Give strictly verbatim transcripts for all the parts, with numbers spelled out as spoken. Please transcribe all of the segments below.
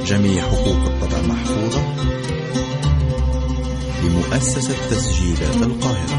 جميع حقوق الطبع محفوظة بمؤسسة تسجيلات القاهرة.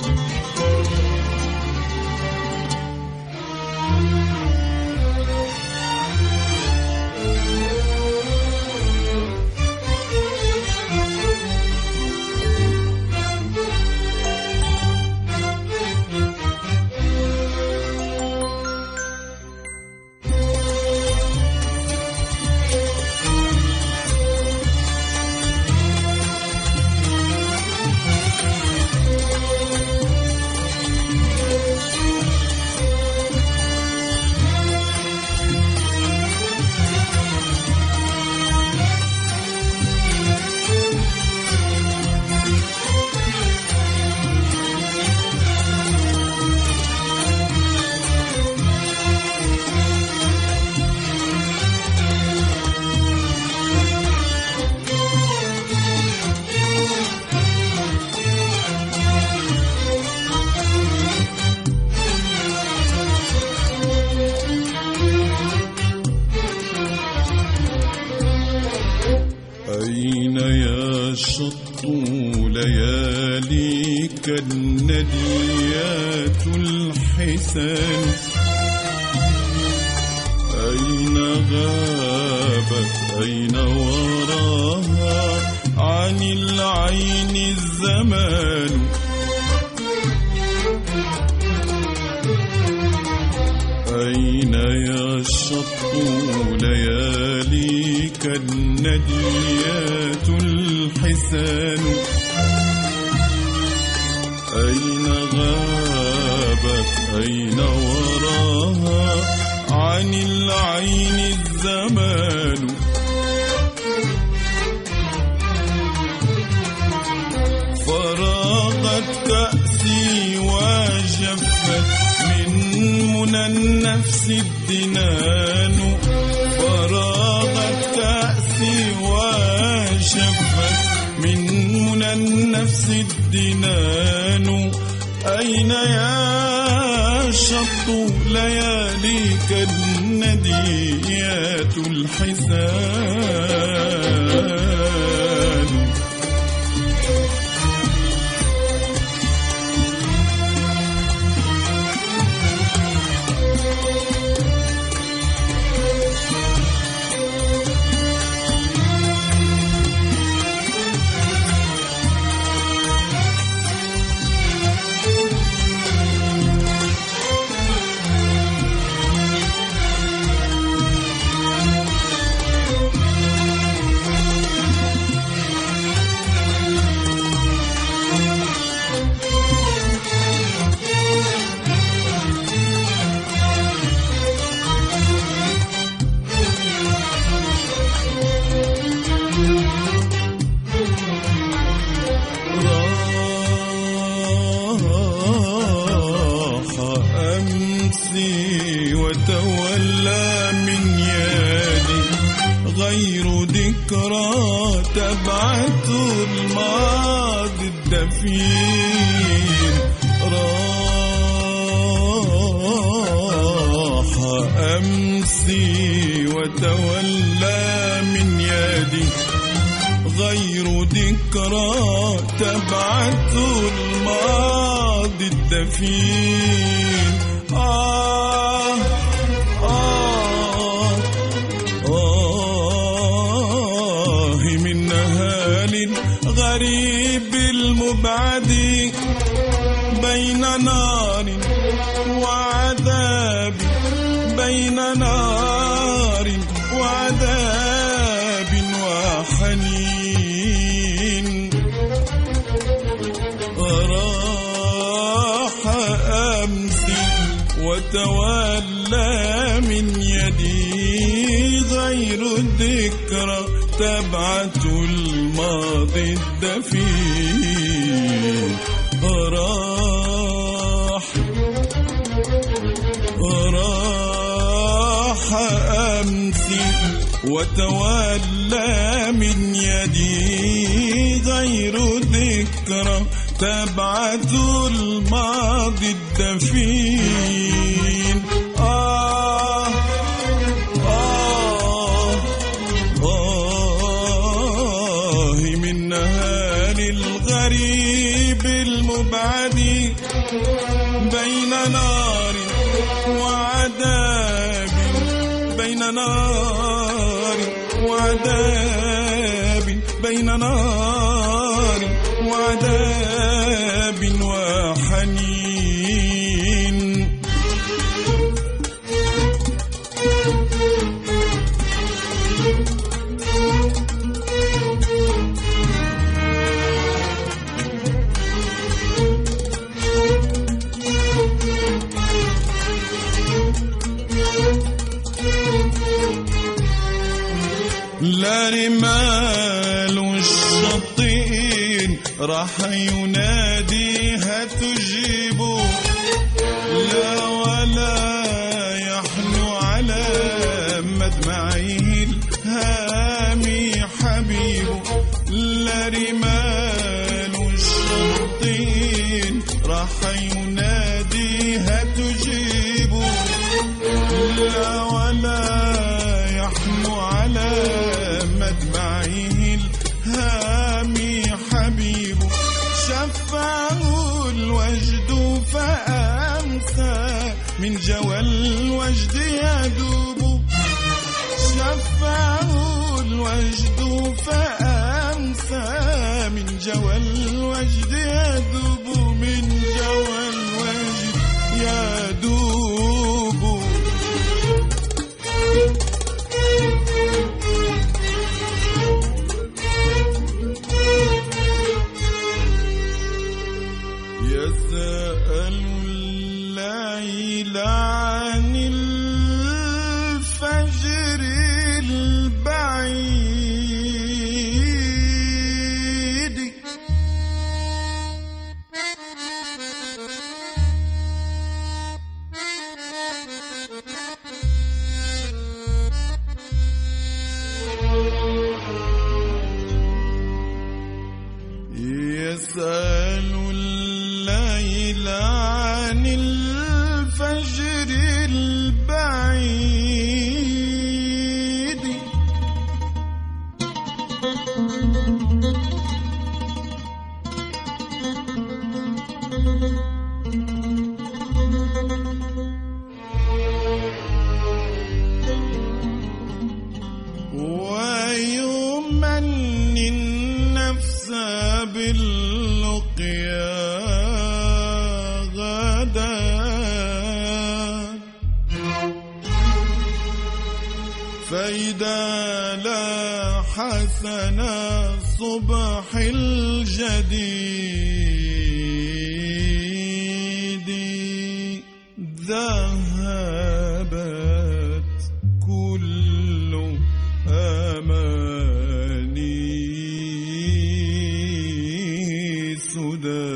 أين يا شط لياليك النديات الحسان؟ أين غابت أين وراها عن العين الزمان؟ أين يا شط لياليك النديات الحسان؟ أين غابت أين وراها عن العين الزمان؟ فراغت كأسي وجفت من منى النفس الدنان. فراغت كأسي وجفت من منى النفس الدنان. أين يا شط لياليك النديات الحسان؟ وتولى من يدي غير ذكرى تبعث الماضي الدفين. راح أمسي وتولى من يدي غير ذكرى تبعث الماضي الدفين. آه آه آه من نهال غريب المبعد بين نار وعذاب، بين نار وعذاب وحنين. راح أمسي وتولى من يدي غير الذكرى تبعث الماضي الدفين. راح راح أمسي وتولى من يدي غير ذكرى تبعث الماضي الدفين. آه آه آه بين نار وعذاب بين نار وعذاب بين نار وعذاب وحنين. لا رمال الشطين راح يناديها تجيب، لا ولا يحنو على مدمعه الهامي حبيب. لا رمال الشطين راح يناديها تجيب، لا ولا يحنو على مدمعه الهامي حبيب. شفعه الوجد فأمسى من جوى الوجد يدوب، شفعه الوجد فأمسى من جوى الوجد يدوب، من جوى الوجد يدوب. يسأل الليل عن الفجر البعيد، يسأل الليل عن الفجر البعيد. ويمني النفس باللقيا غدا، فإذا لاح سنا صبح الجديد ذهبت كل أماني سدى.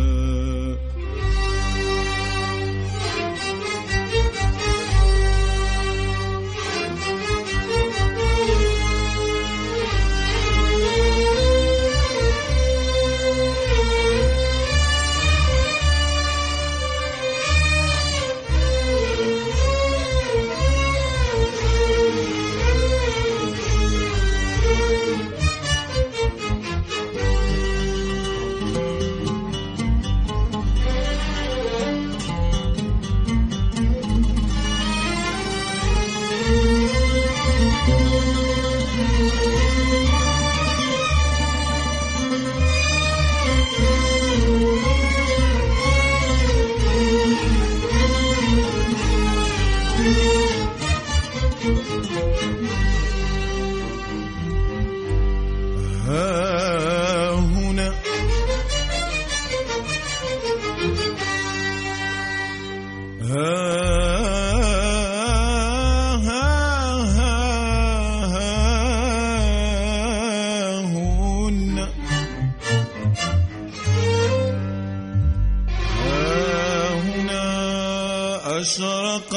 أشرق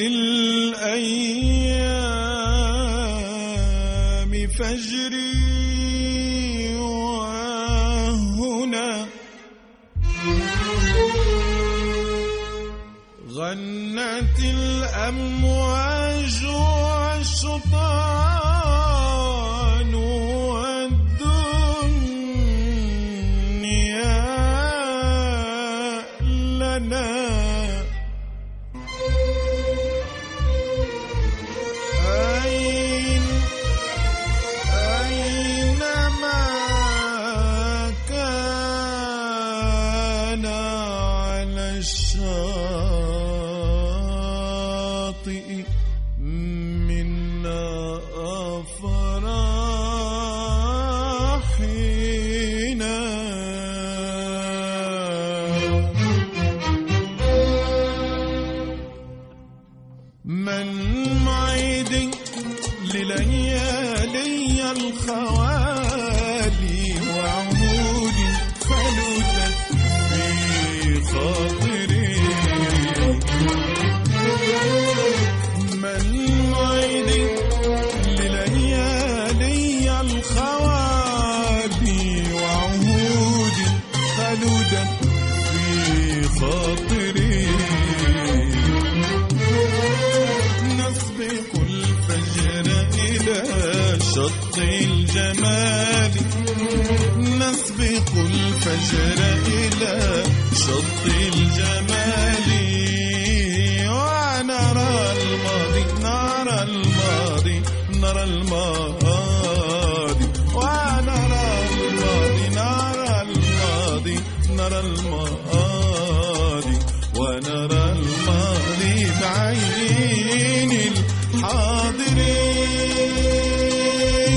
للأيام فجري، وهنا غنت الأمواج والشطان والدنيا لنا فينا. من معيد لليالي الخوالي وعهود فلتت في خاطري. من معيد لليالي الخوالي وعهود فلتت في خاطري. نسبق الفجر إلى شط الجمال. نسبق الفجر إلى شط الجمال. ونرى الماضي نرى الماضي نرى الماضي. ونرى الماضي نرى الماضي نرى الماضي. ونرى الماضي بعين الحاضرين.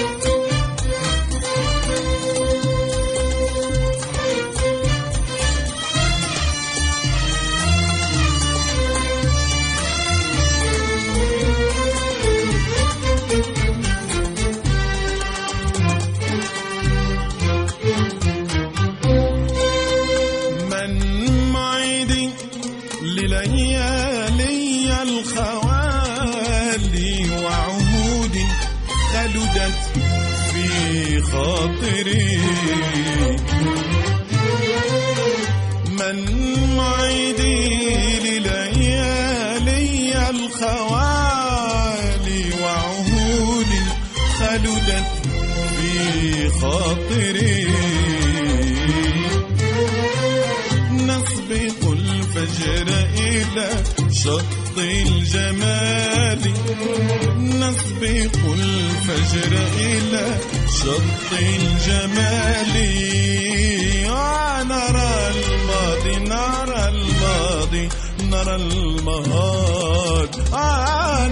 لليالي الخوالي وعهود خلدت في خاطري. من معيدي لليالي الخوالي وعهود خلدت في خاطري. نسبق الفجر إلى شط الجمال. نسبق الفجر إلى شط الجمال. ونرى الماضي نرى الماضي نرى الماضي.